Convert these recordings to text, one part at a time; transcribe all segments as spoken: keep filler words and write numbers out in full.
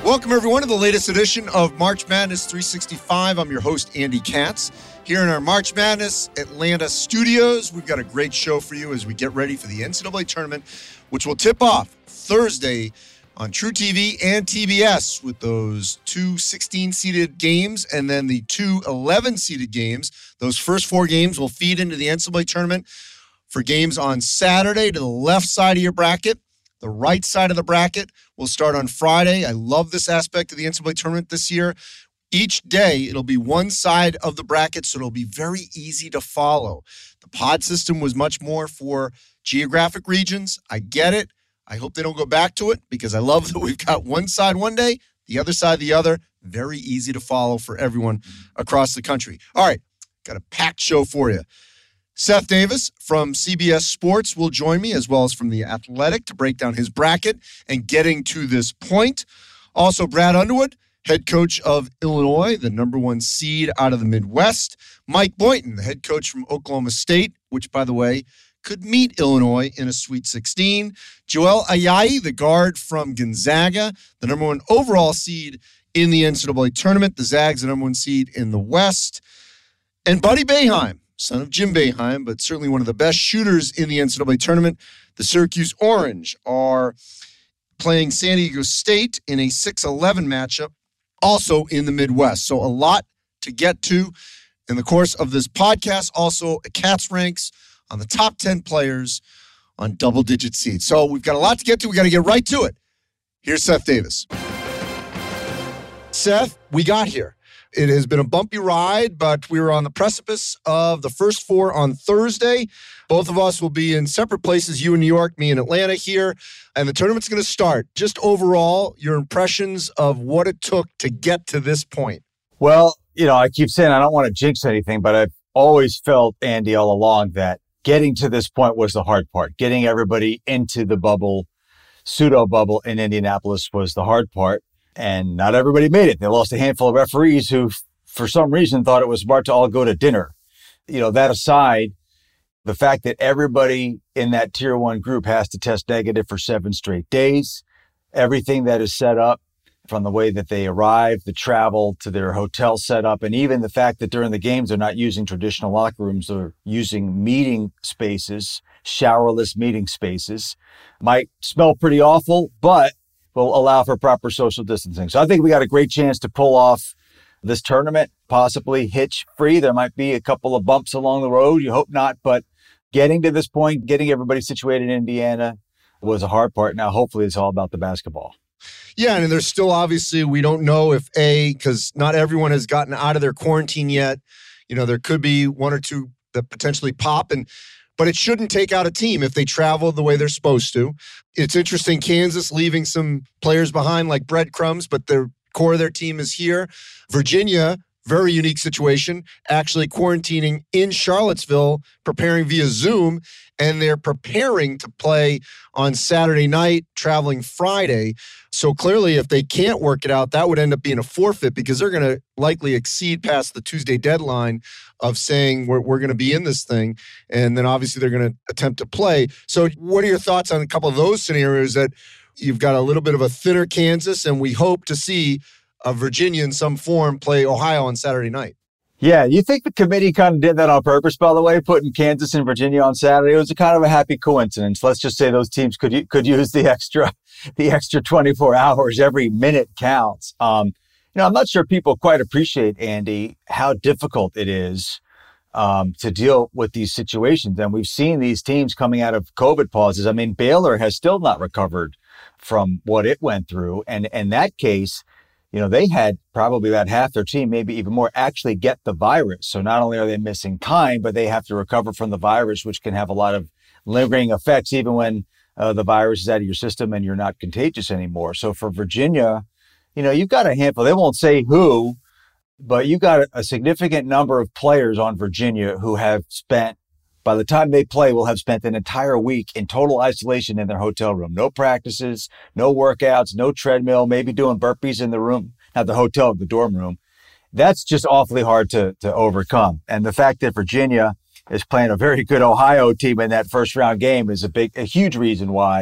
Welcome, everyone, to the latest edition of March Madness three sixty-five. I'm your host, Andy Katz. Here in our March Madness Atlanta studios, we've got a great show for you as we get ready for the N C double A tournament, which will tip off Thursday on True T V and T B S with those two sixteen-seeded games and then the two eleven-seeded games. Those first four games will feed into the N C double A tournament for games on Saturday to the left side of your bracket. The right side of the bracket will start on Friday. I love this aspect of the N C double A tournament this year. Each day, it'll be one side of the bracket, so it'll be very easy to follow. The pod system was much more for geographic regions. I get it. I hope they don't go back to it because I love that we've got one side one day, the other side the other. Very easy to follow for everyone across the country. All right, got a packed show for you. Seth Davis from C B S Sports will join me, as well as from The Athletic, to break down his bracket and getting to this point. Also, Brad Underwood, head coach of Illinois, the number one seed out of the Midwest. Mike Boynton, the head coach from Oklahoma State, which, by the way, could meet Illinois in a Sweet sixteen. Joel Ayayi, the guard from Gonzaga, the number one overall seed in the N C double A tournament. The Zags, the number one seed in the West. And Buddy Boeheim, son of Jim Boeheim, but certainly one of the best shooters in the N C double A tournament. The Syracuse Orange are playing San Diego State in a six eleven matchup, also in the Midwest. So a lot to get to in the course of this podcast. Also, Katz ranks on the top ten players on double-digit seeds. So we've got a lot to get to. We got to get right to it. Here's Seth Davis. Seth, we got here. It has been a bumpy ride, but we were on the precipice of the first four on Thursday. Both of us will be in separate places, you in New York, me in Atlanta here, and the tournament's going to start. Just overall, your impressions of what it took to get to this point. Well, you know, I keep saying I don't want to jinx anything, but I've always felt, Andy, all along that getting to this point was the hard part. Getting everybody into the bubble, pseudo bubble in Indianapolis was the hard part. And not everybody made it. They lost a handful of referees who, for some reason, thought it was smart to all go to dinner. You know, that aside, the fact that everybody in that tier one group has to test negative for seven straight days, everything that is set up from the way that they arrive, the travel to their hotel setup, and even the fact that during the games, they're not using traditional locker rooms, they're using meeting spaces, showerless meeting spaces, might smell pretty awful, but will allow for proper social distancing. So I think we got a great chance to pull off this tournament, possibly hitch-free. There might be a couple of bumps along the road. You hope not, but getting to this point, getting everybody situated in Indiana was a hard part. Now, hopefully, it's all about the basketball. Yeah, and there's still obviously, we don't know if A, because not everyone has gotten out of their quarantine yet. You know, there could be one or two that potentially pop, and but it shouldn't take out a team if they travel the way they're supposed to. It's interesting, Kansas leaving some players behind like breadcrumbs, but the core of their team is here. Virginia, very unique situation, actually quarantining in Charlottesville, preparing via Zoom, and they're preparing to play on Saturday night, traveling Friday. So clearly, if they can't work it out, that would end up being a forfeit because they're going to likely exceed past the Tuesday deadline of saying we're, we're going to be in this thing. And then obviously they're going to attempt to play. So what are your thoughts on a couple of those scenarios that you've got a little bit of a thinner Kansas and we hope to see a Virginia in some form play Ohio on Saturday night? Yeah, you think the committee kind of did that on purpose, by the way, putting Kansas and Virginia on Saturday? It was a kind of a happy coincidence. Let's just say those teams could could use the extra the extra twenty-four hours. Every minute counts. Um, you know, I'm not sure people quite appreciate, Andy, how difficult it is um, to deal with these situations. And we've seen these teams coming out of COVID pauses. I mean, Baylor has still not recovered from what it went through. And in that case, you know, they had probably about half their team, maybe even more, actually get the virus. So not only are they missing time, but they have to recover from the virus, which can have a lot of lingering effects, even when uh, the virus is out of your system and you're not contagious anymore. So for Virginia, you know, you've got a handful. They won't say who, but you've got a, a significant number of players on Virginia who have spent, by the time they play, will have spent an entire week in total isolation in their hotel room. No practices, no workouts, no treadmill, maybe doing burpees in the room, not the hotel, the dorm room. That's just awfully hard to, to overcome. And the fact that Virginia is playing a very good Ohio team in that first round game is a big, a huge reason why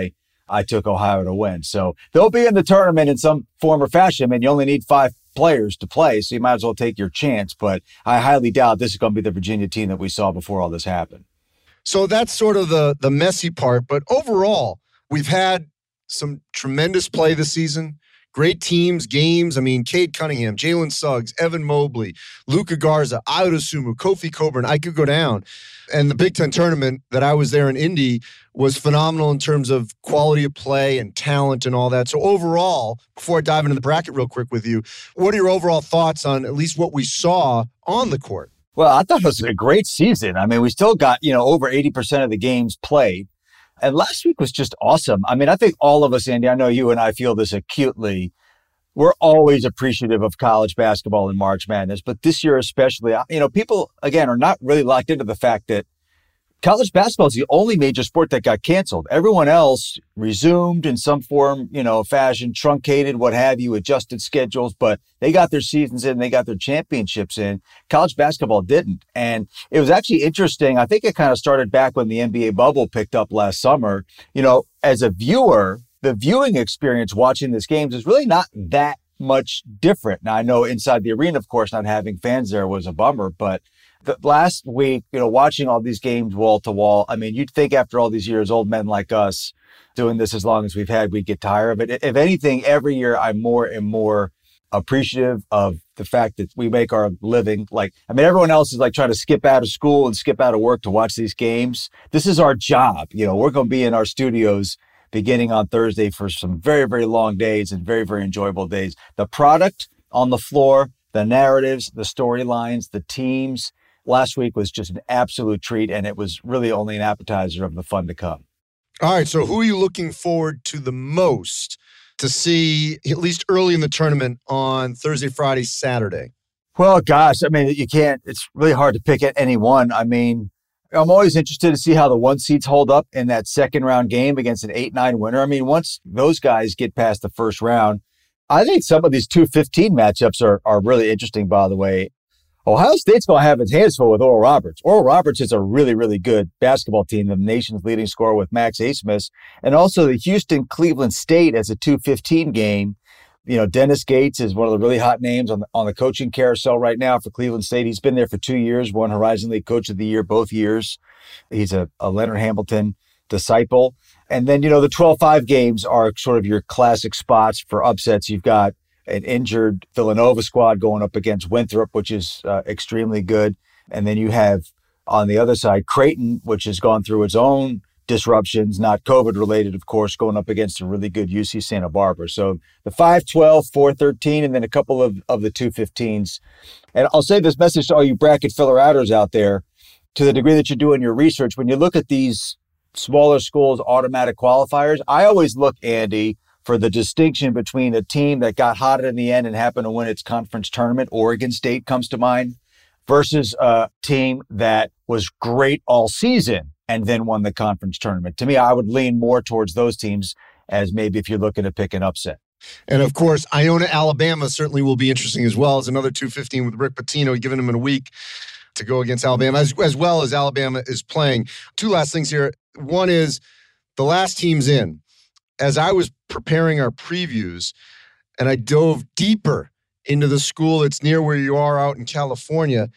I took Ohio to win. So they'll be in the tournament in some form or fashion. I mean, you only need five players to play, so you might as well take your chance. But I highly doubt this is going to be the Virginia team that we saw before all this happened. So that's sort of the the messy part. But overall, we've had some tremendous play this season. Great teams, games. I mean, Cade Cunningham, Jalen Suggs, Evan Mobley, Luka Garza, Ayo Dosunmu, Kofi Coburn. I could go down. And the Big Ten tournament that I was there in Indy was phenomenal in terms of quality of play and talent and all that. So overall, before I dive into the bracket real quick with you, what are your overall thoughts on at least what we saw on the court? Well, I thought it was a great season. I mean, we still got, you know, over eighty percent of the games played. And last week was just awesome. I mean, I think all of us, Andy, I know you and I feel this acutely. We're always appreciative of college basketball and March Madness, but this year especially, you know, people, again, are not really locked into the fact that college basketball is the only major sport that got canceled. Everyone else resumed in some form, you know, fashion, truncated, what have you, adjusted schedules, but they got their seasons in, they got their championships in. College basketball didn't. And it was actually interesting. I think it kind of started back when the N B A bubble picked up last summer. You know, as a viewer, the viewing experience watching these games is really not that much different. Now, I know inside the arena, of course, not having fans there was a bummer, but the last week, you know, watching all these games wall to wall, I mean, you'd think after all these years, old men like us doing this as long as we've had, we'd get tired of it. If anything, every year I'm more and more appreciative of the fact that we make our living. Like, I mean, everyone else is like trying to skip out of school and skip out of work to watch these games. This is our job. You know, we're going to be in our studios beginning on Thursday for some very, very long days and very, very enjoyable days. The product on the floor, the narratives, the storylines, the teams. Last week was just an absolute treat, and it was really only an appetizer of the fun to come. All right, so who are you looking forward to the most to see, at least early in the tournament, on Thursday, Friday, Saturday? Well, gosh, I mean, you can't, it's really hard to pick at any one. I mean, I'm always interested to see how the one seeds hold up in that second round game against an eight nine winner. I mean, once those guys get past the first round, I think some of these two fifteen matchups are, are really interesting, by the way. Ohio State's going to have its hands full with Oral Roberts. Oral Roberts is a really, really good basketball team, the nation's leading scorer with Max Abmas, and also the Houston-Cleveland State as a two fifteen game. You know, Dennis Gates is one of the really hot names on the, on the coaching carousel right now for Cleveland State. He's been there for two years, won Horizon League Coach of the Year both years. He's a, a Leonard Hamilton disciple. And then, you know, the twelve five games are sort of your classic spots for upsets. You've got an injured Villanova squad going up against Winthrop, which is uh, extremely good. And then you have on the other side, Creighton, which has gone through its own disruptions, not COVID related, of course, going up against a really good U C Santa Barbara. So the five twelve, four thirteen, and then a couple of, of the two fifteens. And I'll say this message to all you bracket filler outers out there, to the degree that you're doing your research, when you look at these smaller schools' automatic qualifiers, I always look, Andy, for the distinction between a team that got hot in the end and happened to win its conference tournament. Oregon State comes to mind, versus a team that was great all season and then won the conference tournament. To me, I would lean more towards those teams as maybe if you're looking to pick an upset. And of course, Iona, Alabama certainly will be interesting as well as another two fifteen with Rick Pitino, giving him a week to go against Alabama, as, as well as Alabama is playing. Two last things here. One is the last team's in. As I was preparing our previews and I dove deeper into the school that's near where you are out in California,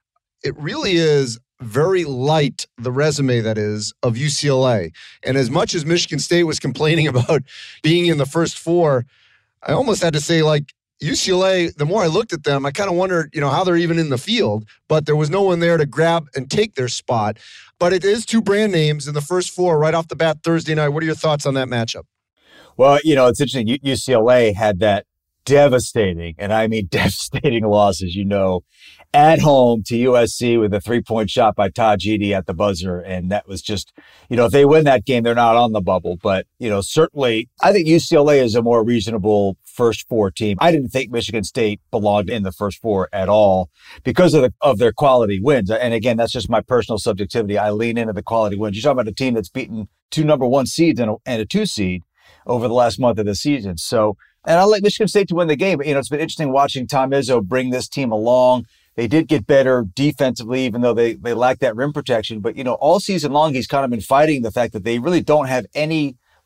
it really is very light, the resume that is, of U C L A. And as much as Michigan State was complaining about being in the first four, I almost had to say, like, U C L A, the more I looked at them, I kind of wondered, you know, how they're even in the field, but there was no one there to grab and take their spot. But it is two brand names in the first four right off the bat Thursday night. What are your thoughts on that matchup? Well, you know, it's interesting. U- UCLA had that devastating, and I mean devastating loss, as you know, at home to U S C with a three-point shot by Todd Gidey at the buzzer. And that was just, you know, if they win that game, they're not on the bubble. But, you know, certainly I think U C L A is a more reasonable first four team. I didn't think Michigan State belonged in the first four at all because of the, of their quality wins. And again, that's just my personal subjectivity. I lean into the quality wins. You're talking about a team that's beaten two number one seeds and a, and a two seed over the last month of the season. So, and I like Michigan State to win the game. But, you know, it's been interesting watching Tom Izzo bring this team along. They did get better defensively, even though they, they lack that rim protection. But, you know, all season long, he's kind of been fighting the fact that they really don't have any real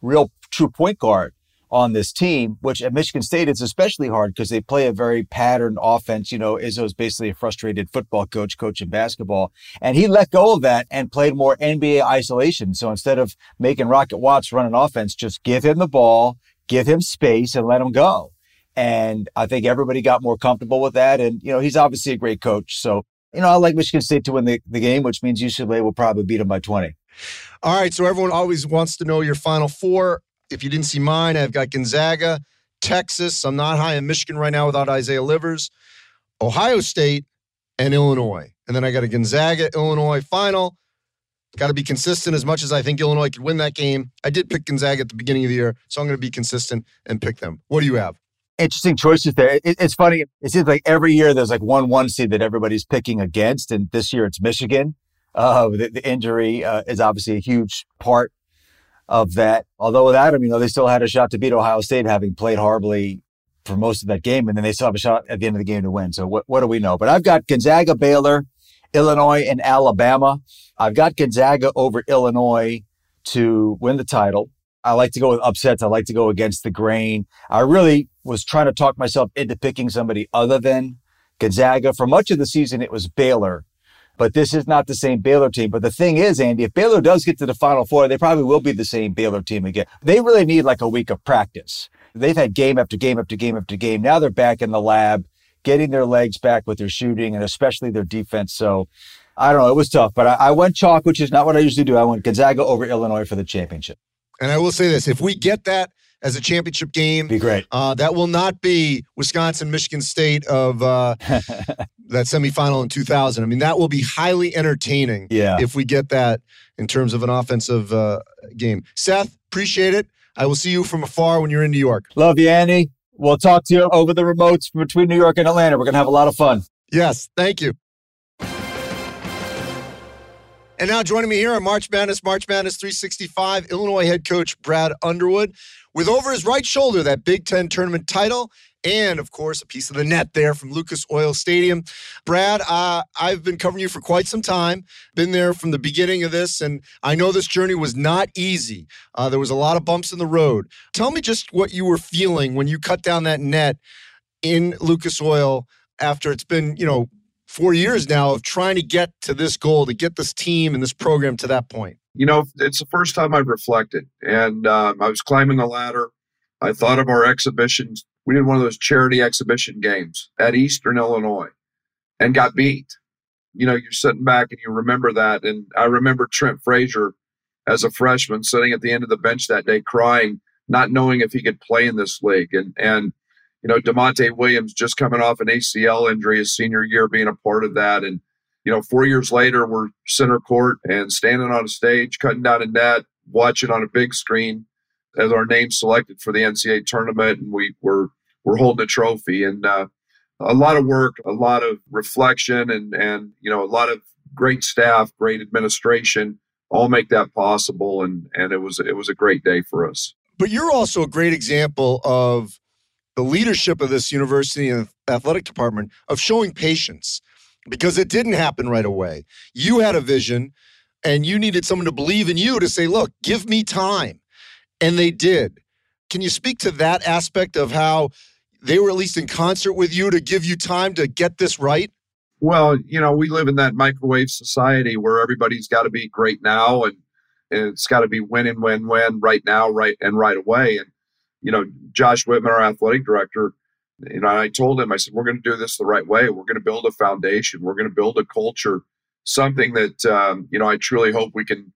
true point guard on this team, which at Michigan State is especially hard because they play a very patterned offense. You know, Izzo's basically a frustrated football coach coaching basketball. And he let go of that and played more N B A isolation. So instead of making Rocket Watts run an offense, just give him the ball, give him space, and let him go. And I think everybody got more comfortable with that. And, you know, he's obviously a great coach. So, you know, I like Michigan State to win the, the game, which means U C L A will probably beat them by twenty. All right, so everyone always wants to know your Final Four. If you didn't see mine, I've got Gonzaga, Texas. I'm not high in Michigan right now without Isaiah Livers, Ohio State, and Illinois. And then I got a Gonzaga, Illinois final. Got to be consistent as much as I think Illinois could win that game. I did pick Gonzaga at the beginning of the year, so I'm going to be consistent and pick them. What do you have? Interesting choices there. It, it's funny. It seems like every year there's like one one seed that everybody's picking against, and this year it's Michigan. Uh, the, the injury uh, is obviously a huge part of that. Although without him, you know, they still had a shot to beat Ohio State, having played horribly for most of that game, and then they still have a shot at the end of the game to win. So what, what do we know? But I've got Gonzaga, Baylor, Illinois, and Alabama. I've got Gonzaga over Illinois to win the title. I like to go with upsets. I like to go against the grain. I really was trying to talk myself into picking somebody other than Gonzaga. For much of the season, it was Baylor. But this is not the same Baylor team. But the thing is, Andy, if Baylor does get to the Final Four, they probably will be the same Baylor team again. They really need like a week of practice. They've had game after game after game after game. Now they're back in the lab, getting their legs back with their shooting and especially their defense. So I don't know. It was tough. But I, I went chalk, which is not what I usually do. I went Gonzaga over Illinois for the championship. And I will say this. If we get that as a championship game, be great. Uh, that will not be Wisconsin, Michigan State of uh, that semifinal in two thousand. I mean, that will be highly entertaining yeah. if we get that in terms of an offensive uh, game. Seth, appreciate it. I will see you from afar when you're in New York. Love you, Andy. We'll talk to you over the remotes between New York and Atlanta. We're going to have a lot of fun. Yes, thank you. And now joining me here on March Madness, March Madness three sixty-five, Illinois head coach Brad Underwood, with over his right shoulder that Big Ten tournament title and, of course, a piece of the net there from Lucas Oil Stadium. Brad, uh, I've been covering you for quite some time, been there from the beginning of this, and I know this journey was not easy. Uh, there was a lot of bumps in the road. Tell me just what you were feeling when you cut down that net in Lucas Oil after it's been, you know, four years now of trying to get to this goal, to get this team and this program to that point. You know, it's the first time I've reflected, and um, I was climbing the ladder. I thought of our exhibitions. We did one of those charity exhibition games at Eastern Illinois and got beat. You know, you're sitting back and you remember that. And I remember Trent Frazier as a freshman sitting at the end of the bench that day crying, not knowing if he could play in this league. And, and you know, DeMonte Williams just coming off an A C L injury his senior year, being a part of that. And, you know, four years later, we're center court and standing on a stage, cutting down a net, watching on a big screen as our name selected for the N C double A tournament. And we were, we're holding a trophy. And uh, a lot of work, a lot of reflection, and, and, you know, a lot of great staff, great administration, all make that possible. And, and it was, it was a great day for us. But you're also a great example of the leadership of this university and athletic department of showing patience, because it didn't happen right away. You had a vision and you needed someone to believe in you to say, look, give me time. And they did. Can you speak to that aspect of how they were at least in concert with you to give you time to get this right? Well, you know, we live in that microwave society where everybody's got to be great now, and, and it's got to be win and win, win right now, right and right away. And you know, Josh Whitman, our athletic director, you know, I told him, I said, we're going to do this the right way. We're going to build a foundation. We're going to build a culture, something that, um, you know, I truly hope we can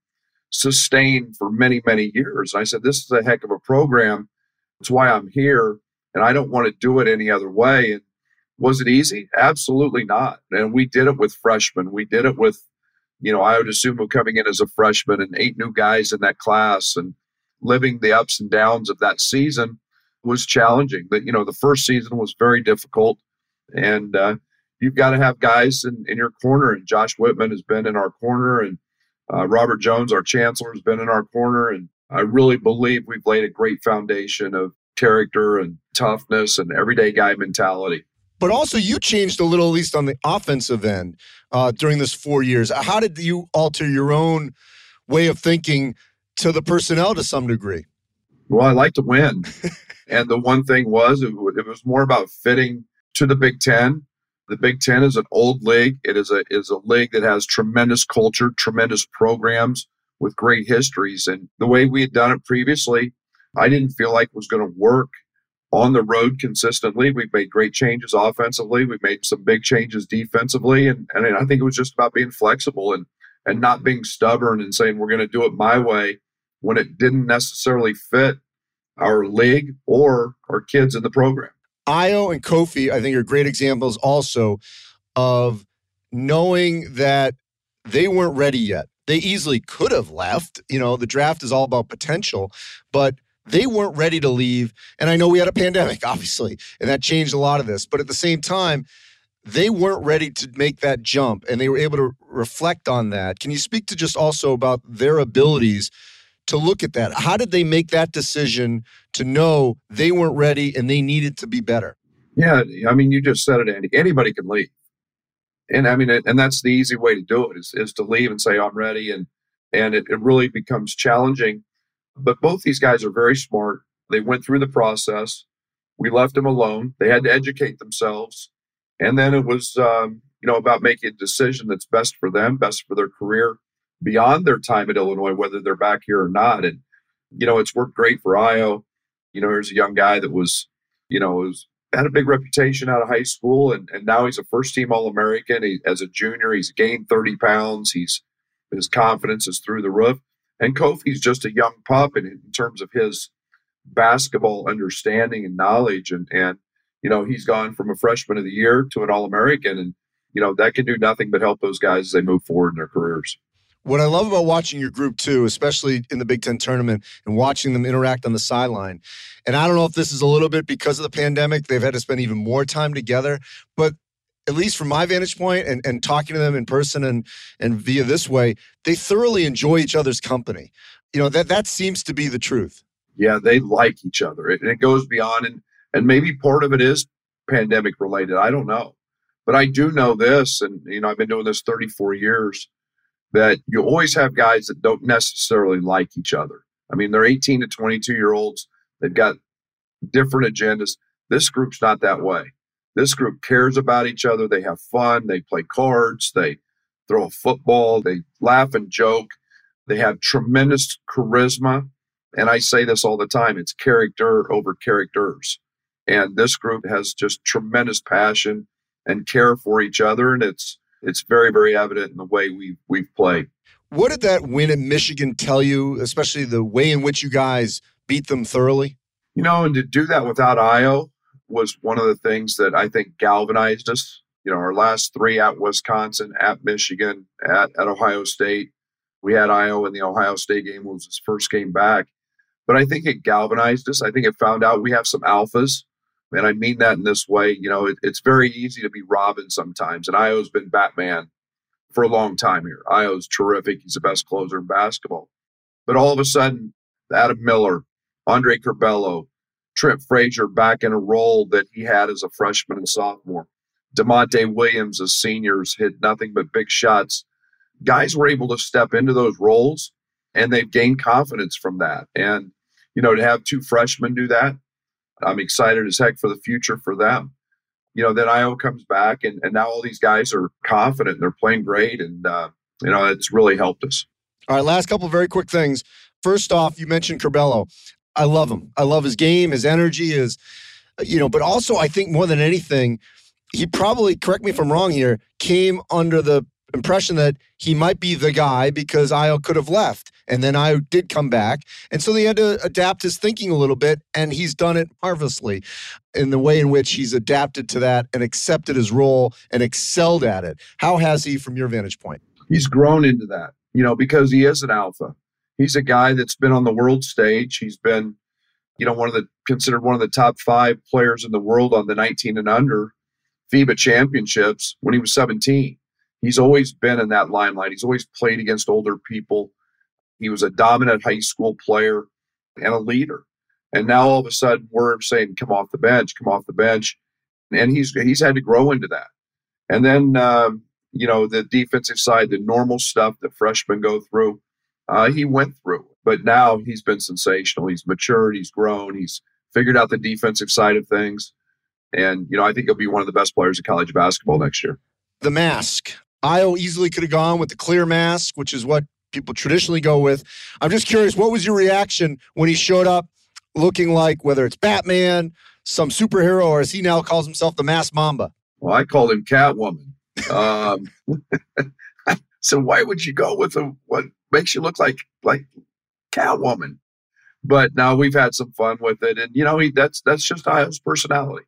sustain for many, many years. And I said, this is a heck of a program. It's why I'm here, and I don't want to do it any other way. And was it easy? Absolutely not. And we did it with freshmen. We did it with, you know, Ayo Dosunmu coming in as a freshman and eight new guys in that class, and living the ups and downs of that season was challenging. But, you know, the first season was very difficult, and uh, you've got to have guys in, in your corner. And Josh Whitman has been in our corner, and uh, Robert Jones, our chancellor, has been in our corner. And I really believe we've laid a great foundation of character and toughness and everyday guy mentality. But also you changed a little, at least on the offensive end, uh, during this four years. How did you alter your own way of thinking to the personnel to some degree? Well, I like to win. And the one thing was, it, it was more about fitting to the Big Ten. The Big Ten is an old league. It is a is a league that has tremendous culture, tremendous programs with great histories. And the way we had done it previously, I didn't feel like was going to work on the road consistently. We've made great changes offensively. We've made some big changes defensively. And, and I think it was just about being flexible and, and not being stubborn and saying we're going to do it my way when it didn't necessarily fit our league or our kids in the program. Ayo and Kofi, I think, are great examples also of knowing that they weren't ready yet. They easily could have left. You know, the draft is all about potential, but they weren't ready to leave. And I know we had a pandemic, obviously, and that changed a lot of this. But at the same time, they weren't ready to make that jump, and they were able to reflect on that. Can you speak to just also about their abilities to look at that? How did they make that decision to know they weren't ready and they needed to be better? Yeah, I mean, you just said it, Andy. Anybody can leave. And I mean, it, and that's the easy way to do it is, is to leave and say, I'm ready. And, and it, it really becomes challenging. But both these guys are very smart. They went through the process. We left them alone. They had to educate themselves. And then it was, um, you know, about making a decision that's best for them, best for their career beyond their time at Illinois, whether they're back here or not. And, you know, it's worked great for Ayo. You know, there's a young guy that was, you know, was had a big reputation out of high school, and, and now he's a first-team All-American. He, as a junior, he's gained thirty pounds. He's his confidence is through the roof. And Kofi's just a young pup in, in terms of his basketball understanding and knowledge. And, and, you know, he's gone from a freshman of the year to an All-American. And, you know, that can do nothing but help those guys as they move forward in their careers. What I love about watching your group, too, especially in the Big Ten tournament and watching them interact on the sideline, and I don't know if this is a little bit because of the pandemic, they've had to spend even more time together, but at least from my vantage point and, and talking to them in person and, and via this way, they thoroughly enjoy each other's company. You know, that that seems to be the truth. Yeah, they like each other. It, it goes beyond, and, and maybe part of it is pandemic related. I don't know. But I do know this, and, you know, I've been doing this thirty-four years, that you always have guys that don't necessarily like each other. I mean, they're eighteen to twenty-two year olds. They've got different agendas. This group's not that way. This group cares about each other. They have fun. They play cards. They throw a football. They laugh and joke. They have tremendous charisma. And I say this all the time. It's character over characters. And this group has just tremendous passion and care for each other. And it's it's very, very evident in the way we we've played. What did that win at Michigan tell you, especially the way in which you guys beat them thoroughly? You know, and to do that without Ayo was one of the things that I think galvanized us. You know, our last three at Wisconsin, at Michigan, at, at Ohio State. We had Ayo in the Ohio State game. It was his first game back. But I think it galvanized us. I think it found out we have some alphas. And I mean that in this way. You know, it, it's very easy to be Robin sometimes. And Ayo's been Batman for a long time here. Ayo's terrific. He's the best closer in basketball. But all of a sudden, Adam Miller, Andre Curbelo, Trent Frazier back in a role that he had as a freshman and sophomore. DeMonte Williams as seniors hit nothing but big shots. Guys were able to step into those roles, and they've gained confidence from that. And, you know, to have two freshmen do that, I'm excited as heck for the future for them. You know, then Ayo comes back, and, and now all these guys are confident. They're playing great, and, uh, you know, it's really helped us. All right, last couple of very quick things. First off, you mentioned Curbelo. I love him. I love his game, his energy, his, you know, but also I think more than anything, he probably, correct me if I'm wrong here, came under the impression that he might be the guy because Ayo could have left. And then Ayo did come back. And so they had to adapt his thinking a little bit, and he's done it marvelously in the way in which he's adapted to that and accepted his role and excelled at it. How has he from your vantage point? He's grown into that, you know, because he is an alpha. He's a guy that's been on the world stage. He's been, you know, one of the considered one of the top five players in the world on the nineteen and under FIBA championships when he was seventeen. He's always been in that limelight. He's always played against older people. He was a dominant high school player and a leader. And now all of a sudden we're saying, come off the bench, come off the bench. And he's he's had to grow into that. And then, um, you know, the defensive side, the normal stuff that freshmen go through. uh, he went through. But now he's been sensational. He's matured. He's grown. He's figured out the defensive side of things. And, you know, I think he'll be one of the best players in college basketball next year. The mask. Io easily could have gone with the clear mask, which is what people traditionally go with. I'm just curious, what was your reaction when he showed up looking like, whether it's Batman, some superhero, or as he now calls himself, the Masked Mamba? Well, I called him Catwoman. Um, so why would you go with a, what makes you look like like Catwoman? But now we've had some fun with it, and you know he, that's that's just Io's personality.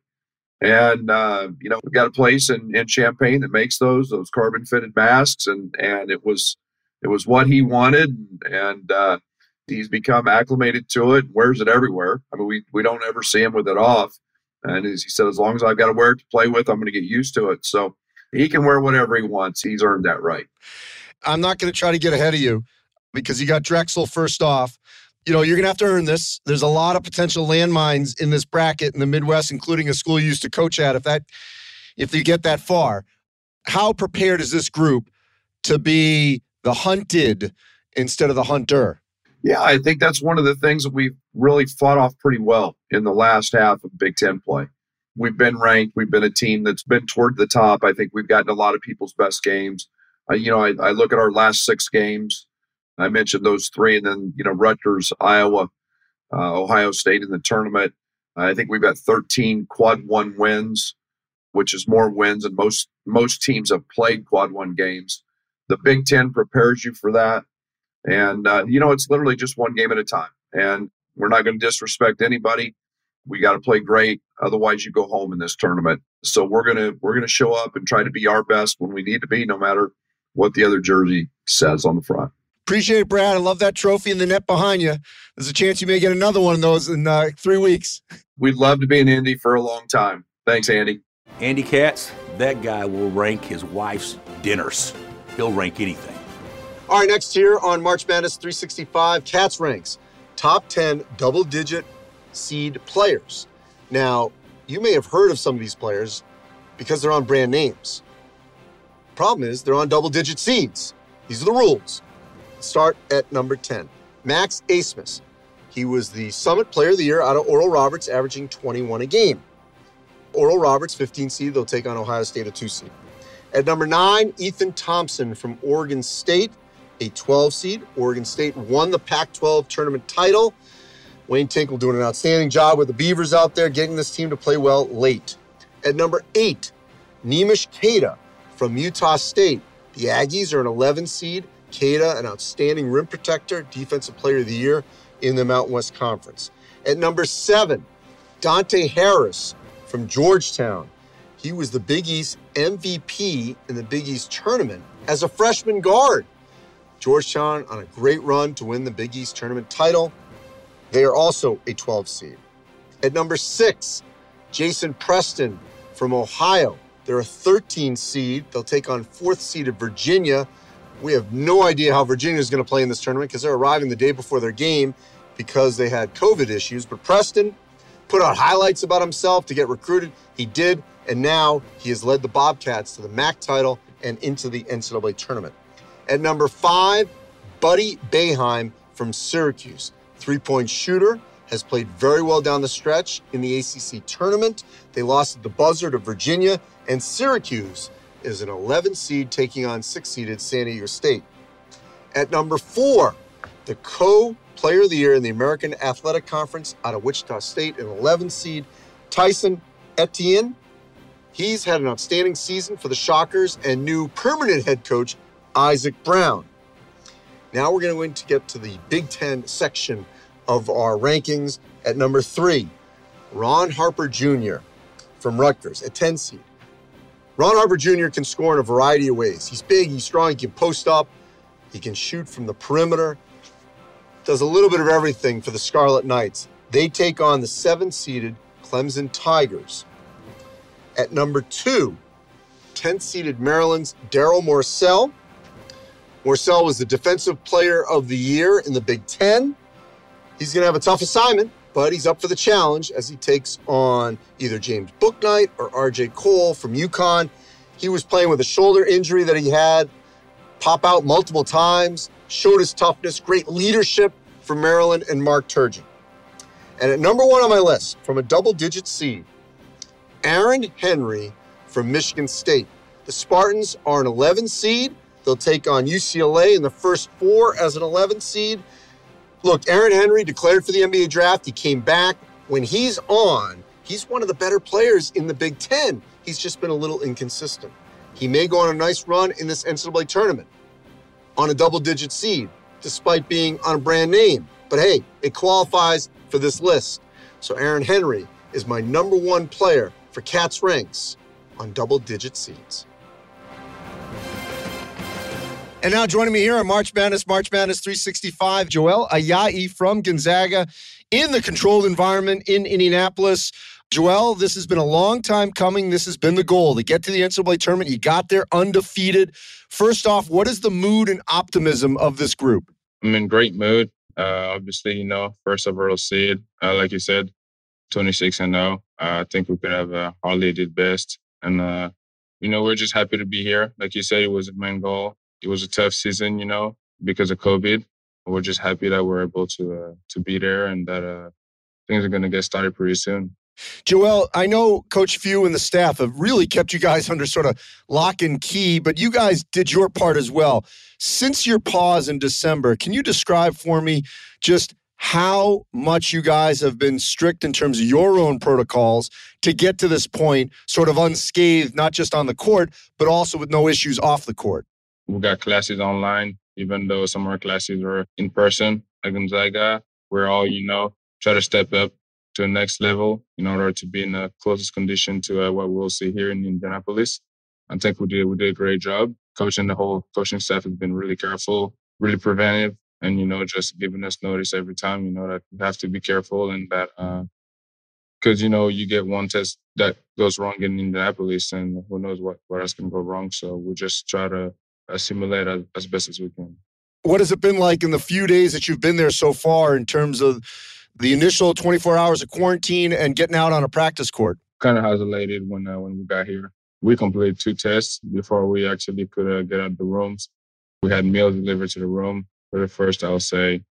And uh, you know we've got a place in, in Champaign that makes those those carbon fitted masks, and and it was it was what he wanted, and uh, he's become acclimated to it. Wears it everywhere. I mean, we we don't ever see him with it off. And as he said, as long as I've got to wear it to play with, I'm going to get used to it. So he can wear whatever he wants. He's earned that right. I'm not going to try to get ahead of you because you got Drexel first off. You know, you're going to have to earn this. There's a lot of potential landmines in this bracket in the Midwest, including a school you used to coach at, if that, if you get that far. How prepared is this group to be the hunted instead of the hunter? Yeah, I think that's one of the things that we've really fought off pretty well in the last half of Big Ten play. We've been ranked. We've been a team that's been toward the top. I think we've gotten a lot of people's best games. Uh, you know, I, I look at our last six games. I mentioned those three, and then, you know, Rutgers, Iowa, uh, Ohio State in the tournament. I think we've got thirteen quad one wins, which is more wins than most, most teams have played quad one games. The Big Ten prepares you for that. And, uh, you know, it's literally just one game at a time. And we're not going to disrespect anybody. We got to play great. Otherwise, you go home in this tournament. So we're going to we're going to show up and try to be our best when we need to be, no matter what the other jersey says on the front. Appreciate it, Brad. I love that trophy in the net behind you. There's a chance you may get another one of those in uh, three weeks. We'd love to be in Indy for a long time. Thanks, Andy. Andy Katz, that guy will rank his wife's dinners. He'll rank anything. All right, next here on March Madness three sixty-five, Katz ranks top ten double-digit seed players. Now, you may have heard of some of these players because they're on brand names. Problem is, they're on double-digit seeds. These are the rules. Start at number ten. Max Abmas. He was the Summit Player of the Year out of Oral Roberts, averaging twenty-one a game. Oral Roberts, fifteen seed. They'll take on Ohio State, a two seed. At number nine, Ethan Thompson from Oregon State, a twelve seed. Oregon State won the Pac twelve tournament title. Wayne Tinkle doing an outstanding job with the Beavers out there, getting this team to play well late. At number eight, Neemish Queta from Utah State. The Aggies are an eleven seed. Queta, an outstanding rim protector, defensive player of the year in the Mountain West Conference. At number seven, Dante Harris from Georgetown. He was the Big East M V P in the Big East tournament as a freshman guard. Georgetown on a great run to win the Big East tournament title. They are also a twelve seed. At number six, Jason Preston from Ohio. They're a thirteen seed. They'll take on fourth seeded Virginia. We have no idea how Virginia is going to play in this tournament because they're arriving the day before their game because they had COVID issues. But Preston put out highlights about himself to get recruited. He did, and now he has led the Bobcats to the M A C title and into the N C double A tournament. At number five, Buddy Boeheim from Syracuse. Three-point shooter, has played very well down the stretch in the A C C tournament. They lost at the buzzer to Virginia, and Syracuse is an eleven seed taking on six-seeded San Diego State. At number four, the co-player of the year in the American Athletic Conference out of Wichita State, an eleven seed, Tyson Etienne. He's had an outstanding season for the Shockers and new permanent head coach, Isaac Brown. Now we're going to get to the Big Ten section of our rankings. At number three, Ron Harper Junior from Rutgers, a ten seed. Ron Harper Junior can score in a variety of ways. He's big, he's strong, he can post up, he can shoot from the perimeter, does a little bit of everything for the Scarlet Knights. They take on the seven-seeded Clemson Tigers. At number two, tenth-seeded Maryland's Darryl Morsell. Morsell was the Defensive Player of the Year in the Big Ten. He's going to have a tough assignment, but he's up for the challenge as he takes on either James Bouknight or R J Cole from UConn. He was playing with a shoulder injury that he had pop out multiple times. showed his toughness, great leadership for Maryland and Mark Turgeon. And at number one on my list, from a double-digit seed, Aaron Henry from Michigan State. The Spartans are an eleven seed. They'll take on U C L A in the first four as an eleven seed. Look, Aaron Henry declared for the N B A draft. He came back. When he's on, he's one of the better players in the Big Ten. He's just been a little inconsistent. He may go on a nice run in this N C double A tournament on a double-digit seed, despite being on a brand name. But hey, it qualifies for this list. So Aaron Henry is my number one player for Cats ranks on double-digit seeds. And now joining me here on March Madness, March Madness three sixty-five, Joel Ayayi from Gonzaga in the controlled environment in Indianapolis. Joel, this has been a long time coming. This has been the goal, to get to the N C double A tournament. You got there undefeated. First off, what is the mood and optimism of this group? I'm in great mood. Uh, obviously, you know, first overall seed, uh, like you said, twenty-six and oh. Uh, I think we could have uh, hardly did best. And, uh, you know, we're just happy to be here. Like you said, it was a main goal. It was a tough season, you know, because of COVID. We're just happy that we're able to uh, to be there and that uh, things are going to get started pretty soon. Joel, I know Coach Few and the staff have really kept you guys under sort of lock and key, but you guys did your part as well. Since your pause in December, can you describe for me just how much you guys have been strict in terms of your own protocols to get to this point, sort of unscathed, not just on the court, but also with no issues off the court? We got classes online, even though some of our classes are in person at Gonzaga. We're all, you know, try to step up to the next level in order to be in the closest condition to uh, what we'll see here in Indianapolis. I think we did we did a great job. Coach and the whole coaching staff has been really careful, really preventive, and, you know, just giving us notice every time, you know, that we have to be careful and that because, uh, you know, you get one test that goes wrong in Indianapolis and who knows what, what else can go wrong. So we just try to assimilate as, as best as we can. What has it been like in the few days that you've been there so far in terms of the initial twenty-four hours of quarantine and getting out on a practice court? Kind of isolated when uh, when we got here. We completed two tests before we actually could uh, get out of the rooms. We had meals delivered to the room for the first, I'll say,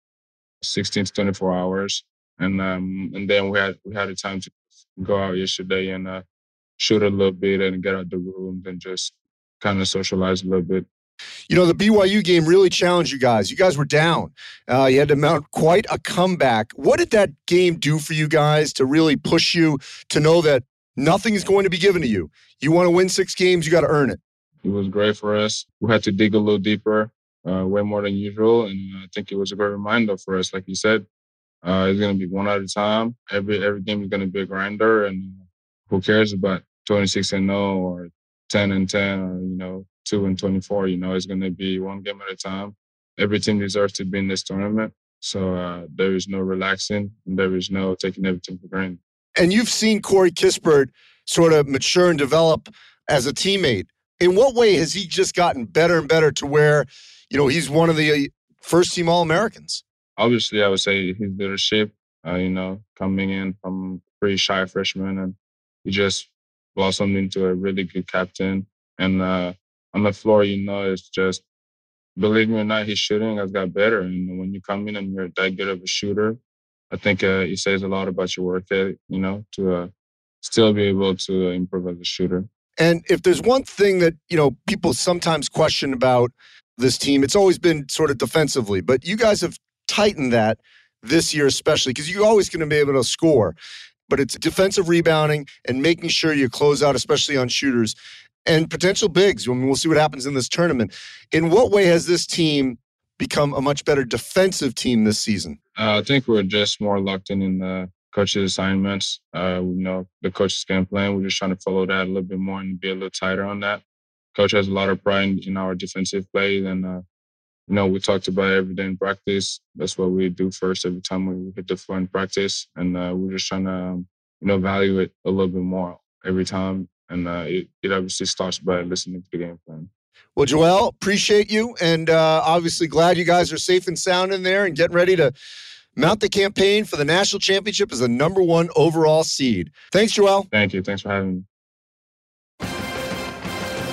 sixteen to twenty-four hours, and um, and then we had we had the time to go out yesterday and uh, shoot a little bit and get out the rooms and just kind of socialize a little bit. You know, the B Y U game really challenged you guys. You guys were down. Uh, you had to mount quite a comeback. What did that game do for you guys to really push you to know that nothing is going to be given to you? You want to win six games, you got to earn it. It was great for us. We had to dig a little deeper, uh, way more than usual. And I think it was a great reminder for us. Like you said, uh, it's going to be one at a time. Every every game is going to be a grinder. And who cares about twenty-six and oh or ten and ten or, you know, two and twenty-four, you know, it's going to be one game at a time. Every team deserves to be in this tournament. So uh, there is no relaxing and there is no taking everything for granted. And you've seen Corey Kispert sort of mature and develop as a teammate. In what way has he just gotten better and better to where, you know, he's one of the first team All-Americans? Obviously, I would say his leadership, uh, you know, coming in from pretty shy freshman, and he just blossomed into a really good captain. And uh, on the floor, you know, it's just, believe me or not, his shooting has got better. And when you come in and you're that good of a shooter, I think uh, it says a lot about your work ethic, you know, to uh, still be able to improve as a shooter. And if there's one thing that, you know, people sometimes question about this team, it's always been sort of defensively. But you guys have tightened that this year especially because you're always going to be able to score. But it's defensive rebounding and making sure you close out, especially on shooters. And potential bigs. I mean, we'll see what happens in this tournament. In what way has this team become a much better defensive team this season? Uh, I think we're just more locked in in the coach's assignments. Uh, you know, the coach's game plan. We're just trying to follow that a little bit more and be a little tighter on that. Coach has a lot of pride in our defensive play. And, uh, you know, we talked about it every day in practice. That's what we do first every time we hit the floor in practice. And uh, we're just trying to, um, you know, value it a little bit more every time. And uh, it, it obviously starts by listening to the game plan. Well, Joel, appreciate you. And uh, obviously glad you guys are safe and sound in there and getting ready to mount the campaign for the national championship as the number one overall seed. Thanks, Joel. Thank you. Thanks for having me.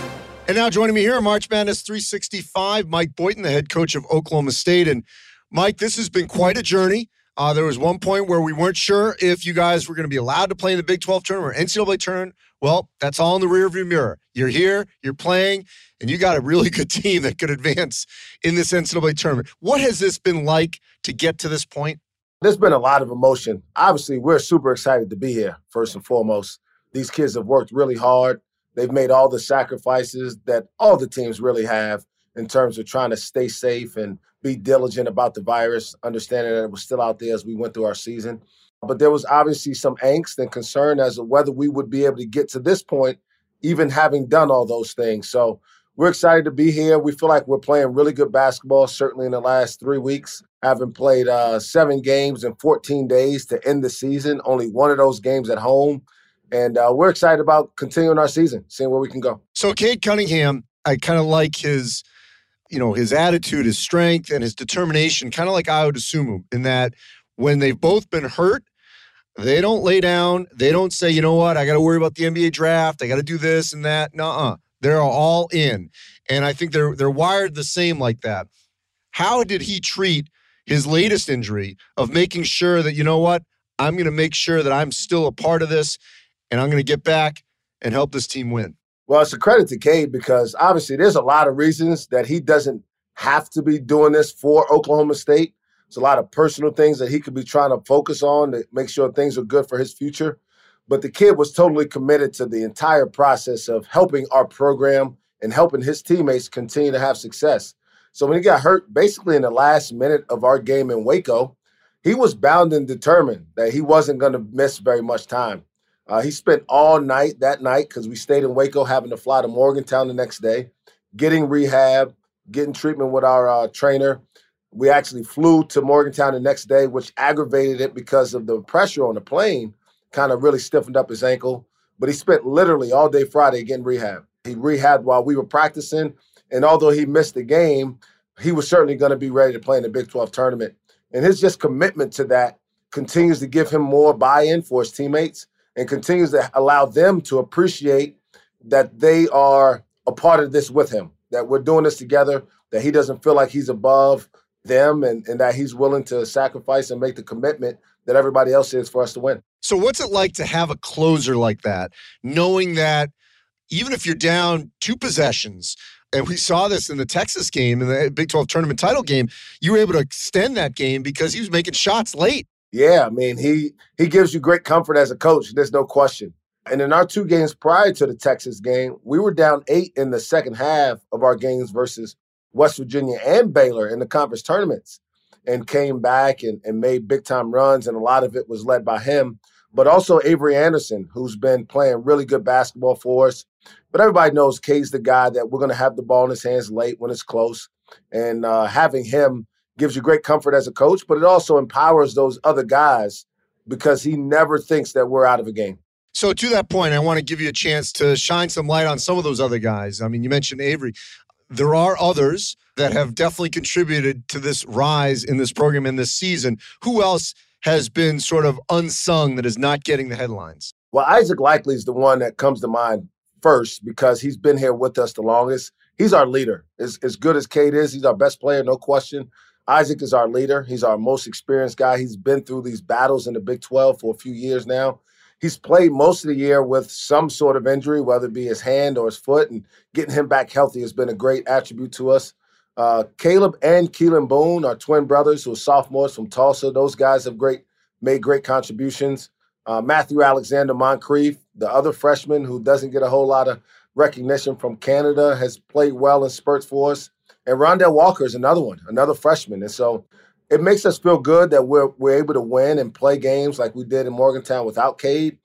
And now joining me here on March Madness three sixty-five, Mike Boynton, the head coach of Oklahoma State. And Mike, this has been quite a journey. Uh, there was one point where we weren't sure if you guys were going to be allowed to play in the Big twelve tournament or N C double A tournament. Well, that's all in the rearview mirror. You're here, you're playing, and you got a really good team that could advance in this N C double A tournament. What has this been like to get to this point? There's been a lot of emotion. Obviously, we're super excited to be here, first and foremost. These kids have worked really hard. They've made all the sacrifices that all the teams really have in terms of trying to stay safe and be diligent about the virus, understanding that it was still out there as we went through our season. But there was obviously some angst and concern as to whether we would be able to get to this point, even having done all those things. So we're excited to be here. We feel like we're playing really good basketball, certainly in the last three weeks, having played uh, seven games in fourteen days to end the season, only one of those games at home. And uh, we're excited about continuing our season, seeing where we can go. So Cade Cunningham, I kind of like his, you know, his attitude, his strength, and his determination, kind of like Ayo Dosunmu, in that when they've both been hurt, they don't lay down. They don't say, you know what, I got to worry about the N B A draft. I got to do this and that. Nuh-uh. They're all in. And I think they're they're wired the same like that. How did he treat his latest injury of making sure that, you know what, I'm going to make sure that I'm still a part of this, and I'm going to get back and help this team win? Well, it's a credit to Cade because obviously there's a lot of reasons that he doesn't have to be doing this for Oklahoma State. There's a lot of personal things that he could be trying to focus on to make sure things are good for his future. But the kid was totally committed to the entire process of helping our program and helping his teammates continue to have success. So when he got hurt, basically in the last minute of our game in Waco, he was bound and determined that he wasn't going to miss very much time. Uh, he spent all night that night because we stayed in Waco having to fly to Morgantown the next day, getting rehab, getting treatment with our uh, trainer. We actually flew to Morgantown the next day, which aggravated it because of the pressure on the plane, kind of really stiffened up his ankle. But he spent literally all day Friday getting rehab. He rehabbed while we were practicing. And although he missed the game, he was certainly going to be ready to play in the Big twelve tournament. And his just commitment to that continues to give him more buy-in for his teammates and continues to allow them to appreciate that they are a part of this with him, that we're doing this together, that he doesn't feel like he's above them, and, and that he's willing to sacrifice and make the commitment that everybody else is for us to win. So what's it like to have a closer like that, knowing that even if you're down two possessions, and we saw this in the Texas game, in the Big twelve tournament title game, you were able to extend that game because he was making shots late. Yeah, I mean, he he gives you great comfort as a coach. There's no question. And in our two games prior to the Texas game, we were down eight in the second half of our games versus West Virginia and Baylor in the conference tournaments, and came back and, and made big-time runs, and a lot of it was led by him. But also Avery Anderson, who's been playing really good basketball for us. But everybody knows Cade's the guy that we're going to have the ball in his hands late when it's close. And uh, having him gives you great comfort as a coach, but it also empowers those other guys because he never thinks that we're out of a game. So to that point, I want to give you a chance to shine some light on some of those other guys. I mean, you mentioned Avery. There are others that have definitely contributed to this rise in this program in this season. Who else has been sort of unsung that is not getting the headlines? Well, Isaac Likely is the one that comes to mind first because he's been here with us the longest. He's our leader. As, as good as Cade is, he's our best player, no question. Isaac is our leader. He's our most experienced guy. He's been through these battles in the Big twelve for a few years now. He's played most of the year with some sort of injury, whether it be his hand or his foot, and getting him back healthy has been a great attribute to us. Uh, Caleb and Keelan Boone are twin brothers who are sophomores from Tulsa. Those guys have great made great contributions. Uh, Matthew Alexander Moncrief, the other freshman who doesn't get a whole lot of recognition from Canada, has played well in spurts for us. And Rondell Walker is another one, another freshman. And so it makes us feel good that we're we're able to win and play games like we did in Morgantown without Cade.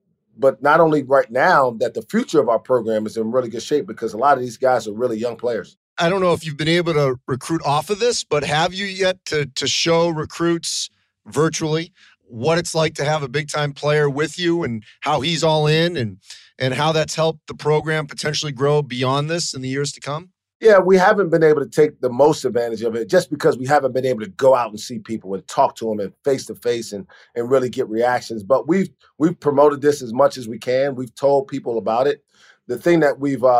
But not only right now, that the future of our program is in really good shape because a lot of these guys are really young players. I don't know if you've been able to recruit off of this, but have you yet to to show recruits virtually what it's like to have a big-time player with you and how he's all in and and how that's helped the program potentially grow beyond this in the years to come? Yeah, we haven't been able to take the most advantage of it just because we haven't been able to go out and see people and talk to them and face-to-face and and really get reactions. But we've we've promoted this as much as we can. We've told people about it. The thing that we've uh,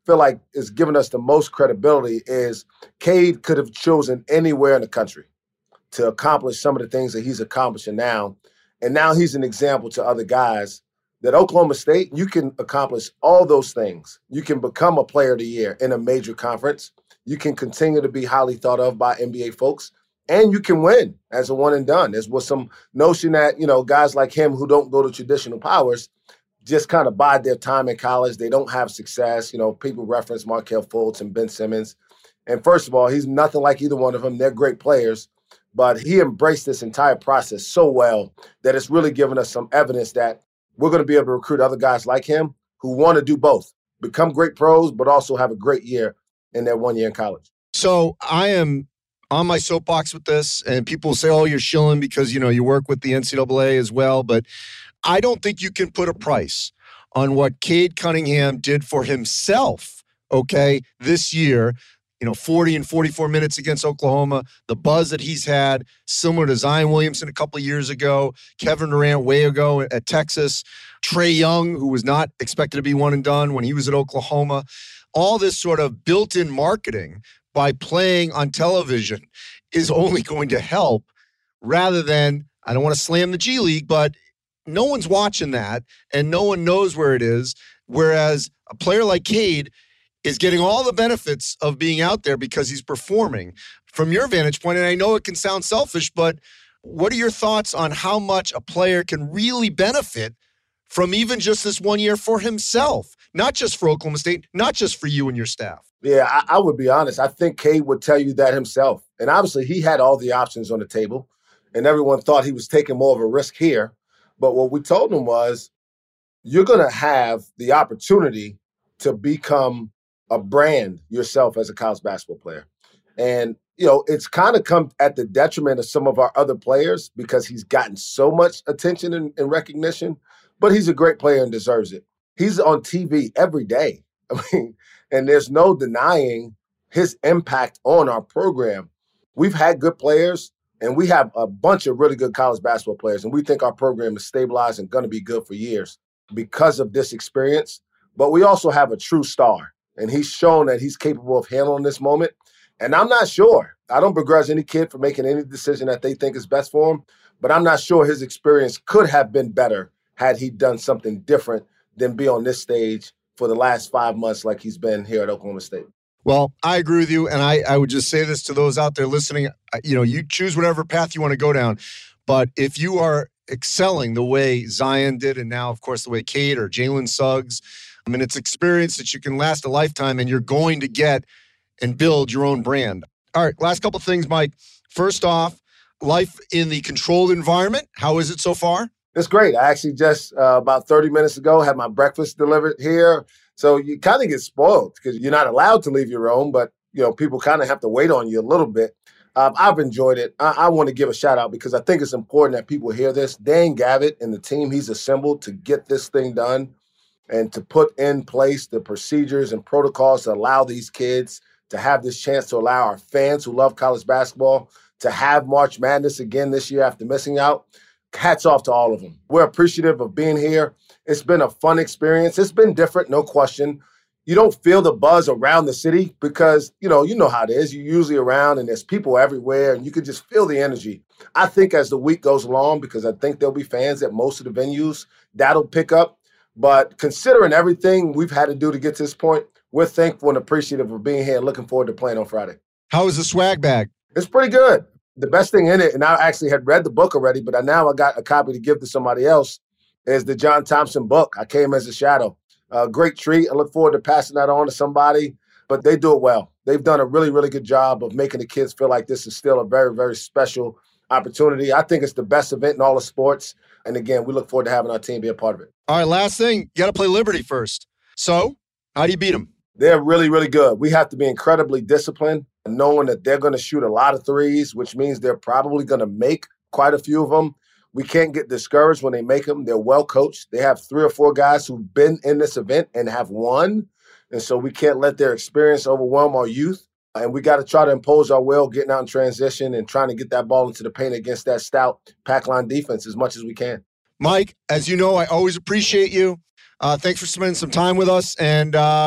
feel like is giving us the most credibility is Cade could have chosen anywhere in the country to accomplish some of the things that he's accomplishing now. And now he's an example to other guys that Oklahoma State, you can accomplish all those things. You can become a player of the year in a major conference. You can continue to be highly thought of by N B A folks, and you can win as a one and done. There's was some notion that, you know, guys like him who don't go to traditional powers just kind of bide their time in college. They don't have success. You know, people reference Markelle Fultz and Ben Simmons. And first of all, he's nothing like either one of them. They're great players, but he embraced this entire process so well that it's really given us some evidence that we're going to be able to recruit other guys like him who want to do both, become great pros, but also have a great year in their one year in college. So I am on my soapbox with this, and people say, oh, you're shilling because, you know, you work with the N C double A as well. But I don't think you can put a price on what Cade Cunningham did for himself, okay, this year. You know, forty and forty-four minutes against Oklahoma, the buzz that he's had, similar to Zion Williamson a couple of years ago, Kevin Durant way ago at Texas, Trae Young, who was not expected to be one and done when he was at Oklahoma. All this sort of built-in marketing by playing on television is only going to help rather than, I don't want to slam the G League, but no one's watching that and no one knows where it is. Whereas a player like Cade is getting all the benefits of being out there because he's performing. From your vantage point, and I know it can sound selfish, but what are your thoughts on how much a player can really benefit from even just this one year for himself, not just for Oklahoma State, not just for you and your staff? Yeah, I, I would be honest. I think Cade would tell you that himself. And obviously he had all the options on the table, and everyone thought he was taking more of a risk here. But what we told him was, you're going to have the opportunity to become a brand yourself as a college basketball player. And, you know, it's kind of come at the detriment of some of our other players because he's gotten so much attention and, and recognition, but he's a great player and deserves it. He's on T V every day. I mean, and there's no denying his impact on our program. We've had good players, and we have a bunch of really good college basketball players, and we think our program is stabilized and going to be good for years because of this experience. But we also have a true star. And he's shown that he's capable of handling this moment. And I'm not sure. I don't begrudge any kid for making any decision that they think is best for him. But I'm not sure his experience could have been better had he done something different than be on this stage for the last five months like he's been here at Oklahoma State. Well, I agree with you. And I, I would just say this to those out there listening. You know, you choose whatever path you want to go down. But if you are excelling the way Zion did, and now, of course, the way Cade or Jalen Suggs, I mean, it's experience that you can last a lifetime, and you're going to get and build your own brand. All right, last couple things, Mike. First off, life in the controlled environment. How is it so far? It's great. I actually just uh, about thirty minutes ago had my breakfast delivered here. So you kind of get spoiled because you're not allowed to leave your room, but, you know, people kind of have to wait on you a little bit. Um, I've enjoyed it. I, I want to give a shout out because I think it's important that people hear this. Dan Gavitt and the team he's assembled to get this thing done and to put in place the procedures and protocols to allow these kids to have this chance to allow our fans who love college basketball to have March Madness again this year after missing out. Hats off to all of them. We're appreciative of being here. It's been a fun experience. It's been different, no question. You don't feel the buzz around the city because, you know, you know how it is. You're usually around and there's people everywhere and you can just feel the energy. I think as the week goes along, because I think there'll be fans at most of the venues, that'll pick up. But considering everything we've had to do to get to this point, we're thankful and appreciative of being here and looking forward to playing on Friday. How is the swag bag? It's pretty good. The best thing in it, and I actually had read the book already, but I now I got a copy to give to somebody else, is the John Thompson book, I Came as a Shadow. A great treat. I look forward to passing that on to somebody, but they do it well. They've done a really, really good job of making the kids feel like this is still a very, very special opportunity. I think it's the best event in all of sports. And again, we look forward to having our team be a part of it. All right, last thing, you got to play Liberty first. So how do you beat them? They're really, really good. We have to be incredibly disciplined, knowing that they're going to shoot a lot of threes, which means they're probably going to make quite a few of them. We can't get discouraged when they make them. They're well coached. They have three or four guys who've been in this event and have won. And so we can't let their experience overwhelm our youth. And we got to try to impose our will, getting out in transition and trying to get that ball into the paint against that stout pack line defense as much as we can. Mike, as you know, I always appreciate you. Uh, thanks for spending some time with us. And uh,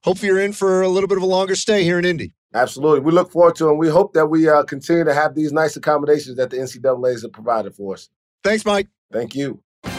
hopefully you're in for a little bit of a longer stay here in Indy. Absolutely. We look forward to it, and we hope that we uh, continue to have these nice accommodations that the N C double A has provided for us. Thanks, Mike. Thank you.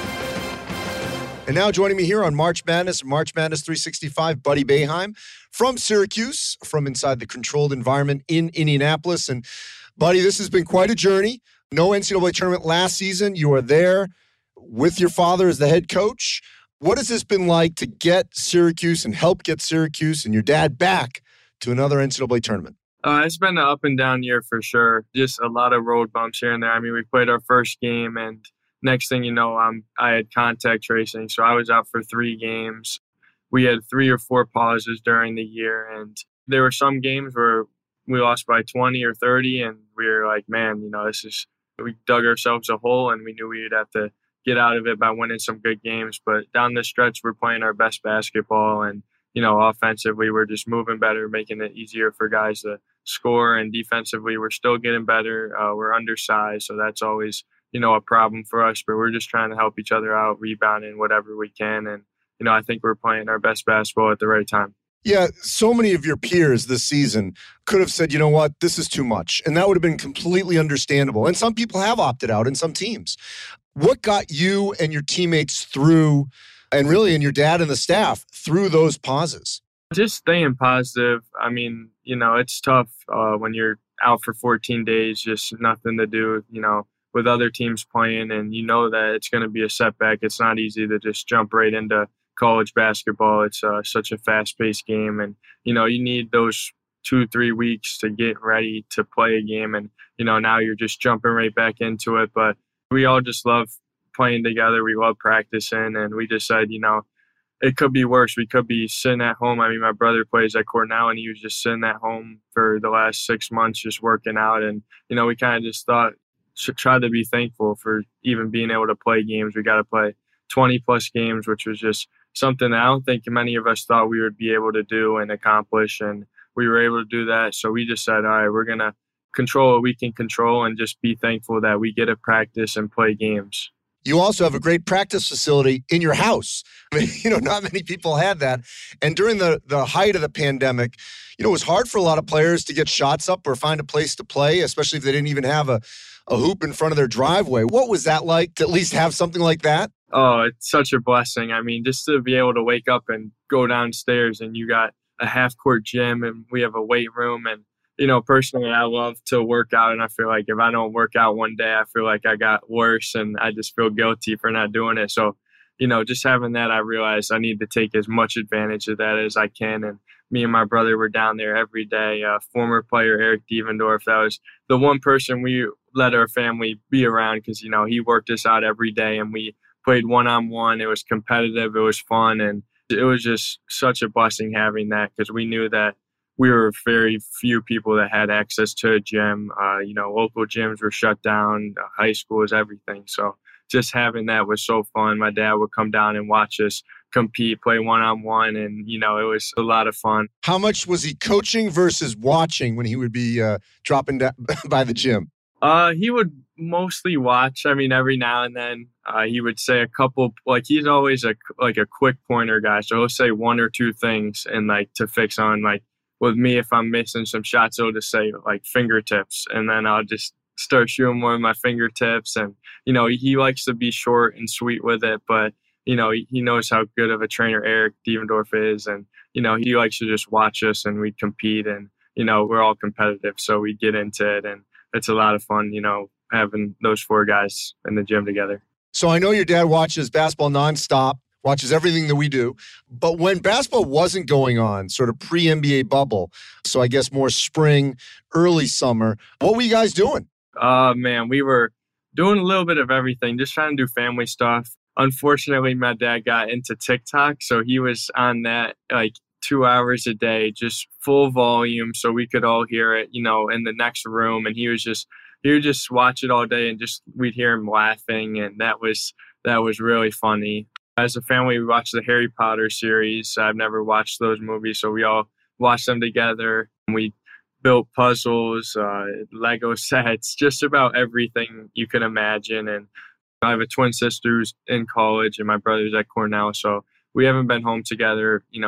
And now joining me here on March Madness, March Madness three sixty-five, Buddy Boeheim from Syracuse, from inside the controlled environment in Indianapolis. And Buddy, this has been quite a journey. No N C double A tournament last season. You are there with your father as the head coach. What has this been like to get Syracuse and help get Syracuse and your dad back to another N C double A tournament? Uh, it's been an up and down year for sure. Just a lot of road bumps here and there. I mean, we played our first game, and next thing you know, I'm, I had contact tracing. So I was out for three games. We had three or four pauses during the year, and there were some games where we lost by twenty or thirty, and we were like, man, you know, this is, we dug ourselves a hole, and we knew we'd have to get out of it by winning some good games. But down the stretch, we're playing our best basketball, and you know, offensively, we're just moving better, making it easier for guys to score. And defensively, we're still getting better. Uh, we're undersized, so that's always, you know, a problem for us. But we're just trying to help each other out, rebounding whatever we can. And, you know, I think we're playing our best basketball at the right time. Yeah, so many of your peers this season could have said, you know what, this is too much. And that would have been completely understandable. And some people have opted out in some teams. What got you and your teammates through, and really, and your dad and the staff through those pauses? Just staying positive. I mean, you know, it's tough uh, when you're out for fourteen days, just nothing to do, you know, with other teams playing, and you know that it's going to be a setback. It's not easy to just jump right into college basketball. It's uh, such a fast-paced game, and, you know, you need those two, three weeks to get ready to play a game, and, you know, now you're just jumping right back into it. But we all just love playing together. We love practicing, and we just said, you know, it could be worse. We could be sitting at home. I mean, my brother plays at Cornell, and he was just sitting at home for the last six months just working out. And, you know, we kind of just thought, should try to be thankful for even being able to play games. We got to play twenty plus games, which was just something that I don't think many of us thought we would be able to do and accomplish. And we were able to do that. So we just said, all right, we're going to control what we can control and just be thankful that we get to practice and play games. You also have a great practice facility in your house. I mean, you know, not many people had that. And during the, the height of the pandemic, you know, it was hard for a lot of players to get shots up or find a place to play, especially if they didn't even have a, a hoop in front of their driveway. What was that like to at least have something like that? Oh, it's such a blessing. I mean, just to be able to wake up and go downstairs and you got a half-court gym and we have a weight room. And, you know, personally, I love to work out. And I feel like if I don't work out one day, I feel like I got worse and I just feel guilty for not doing it. So, you know, just having that, I realized I need to take as much advantage of that as I can. And me and my brother were down there every day. Uh, former player Eric Devendorf, that was the one person we let our family be around because, you know, he worked us out every day and we played one-on-one. It was competitive. It was fun. And it was just such a blessing having that because we knew that we were very few people that had access to a gym. Uh, you know, local gyms were shut down. Uh, high school is everything. So just having that was so fun. My dad would come down and watch us compete, play one-on-one. And, you know, it was a lot of fun. How much was he coaching versus watching when he would be uh, dropping down by the gym? Uh, he would mostly watch. I mean, every now and then uh, he would say a couple, like he's always a, like a quick pointer guy. So he'll say one or two things and like to fix on, like with me, if I'm missing some shots, he'll just say like fingertips. And then I'll just start shooting more with my fingertips. And, you know, he likes to be short and sweet with it, but, you know, he, he knows how good of a trainer Eric Devendorf is. And, you know, he likes to just watch us and we compete and, you know, we're all competitive. So we get into it and it's a lot of fun, you know, having those four guys in the gym together. So I know your dad watches basketball nonstop, watches everything that we do. But when basketball wasn't going on, sort of pre-N B A bubble, so I guess more spring, early summer, what were you guys doing? Uh, man, we were doing a little bit of everything, just trying to do family stuff. Unfortunately, my dad got into TikTok, so he was on that like two hours a day, just full volume so we could all hear it, you know, in the next room. And he was just, he would just watch it all day and just, we'd hear him laughing. And that was, that was really funny. As a family, we watched the Harry Potter series. I've never watched those movies, so we all watched them together. We built puzzles, uh, Lego sets, just about everything you can imagine. And I have a twin sister who's in college and my brother's at Cornell. So we haven't been home together, you know, in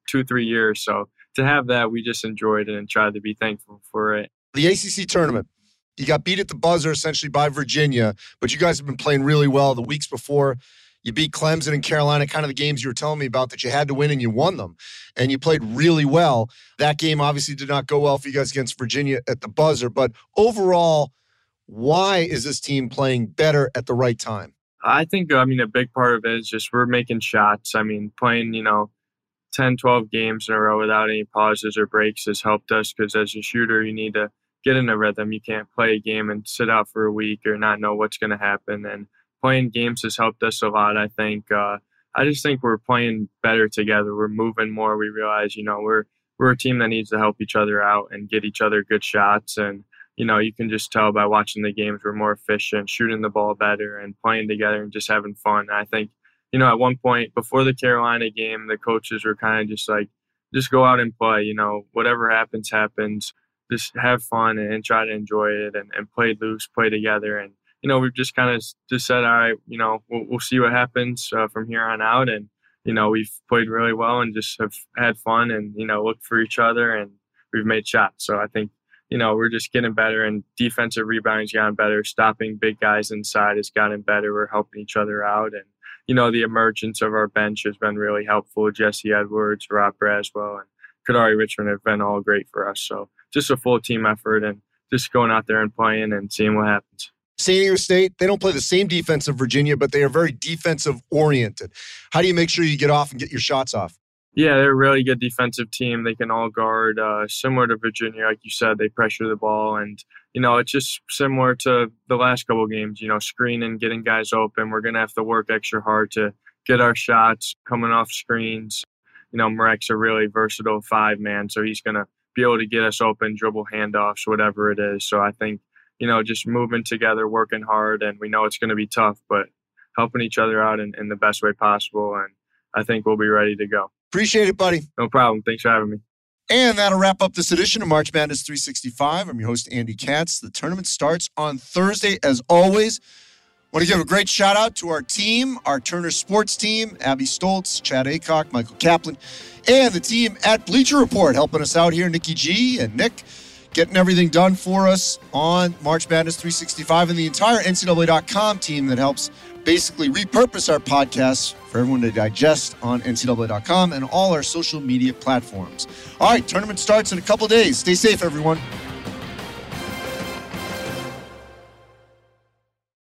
two, three years. So to have that, we just enjoyed it and tried to be thankful for it. The A C C tournament, you got beat at the buzzer essentially by Virginia, but you guys have been playing really well. The weeks before, you beat Clemson and Carolina, kind of the games you were telling me about that you had to win, and you won them. And you played really well. That game obviously did not go well for you guys against Virginia at the buzzer. But overall, why is this team playing better at the right time? I think, I mean, a big part of it is just we're making shots. I mean, playing, you know, ten, twelve games in a row without any pauses or breaks has helped us, because as a shooter, you need to get in a rhythm. You can't play a game and sit out for a week or not know what's going to happen. And playing games has helped us a lot, I think. Uh, I just think we're playing better together. We're moving more. We realize, you know, we're we're a team that needs to help each other out and get each other good shots. And, you know, you can just tell by watching the games we're more efficient, shooting the ball better, and playing together and just having fun. I think, you know, at one point before the Carolina game, the coaches were kind of just like, just go out and play. You know, whatever happens, happens. Just have fun and try to enjoy it and, and play loose, play together. And, you know, we've just kind of just said, all right, you know, we'll, we'll see what happens uh, from here on out. And, you know, we've played really well and just have had fun and, you know, looked for each other, and we've made shots. So I think, you know, we're just getting better, and defensive rebounding's gotten better. Stopping big guys inside has gotten better. We're helping each other out. And, you know, the emergence of our bench has been really helpful. Jesse Edwards, Rob Braswell, and Kadari Richmond have been all great for us. So just a full team effort and just going out there and playing and seeing what happens. San Diego State, they don't play the same defense of Virginia, but they are very defensive-oriented. How do you make sure you get off and get your shots off? Yeah, they're a really good defensive team. They can all guard. Uh, similar to Virginia, like you said, they pressure the ball. And, you know, it's just similar to the last couple of games, you know, screening, getting guys open. We're going to have to work extra hard to get our shots coming off screens. You know, Marek's a really versatile five-man, so he's going to be able to get us open, dribble handoffs, whatever it is. So I think, you know, just moving together, working hard, and we know it's going to be tough, but helping each other out in, in the best way possible. And I think we'll be ready to go. Appreciate it, buddy. No problem. Thanks for having me. And that'll wrap up this edition of March Madness three sixty-five. I'm your host, Andy Katz. The tournament starts on Thursday, as always. I want to give a great shout out to our team, our Turner Sports team, Abby Stoltz, Chad Aycock, Michael Kaplan, and the team at Bleacher Report helping us out here, Nikki G and Nick, getting everything done for us on March Madness three sixty-five, and the entire N C double A dot com team that helps basically repurpose our podcasts for everyone to digest on N C double A dot com and all our social media platforms. All right, tournament starts in a couple days. Stay safe, everyone.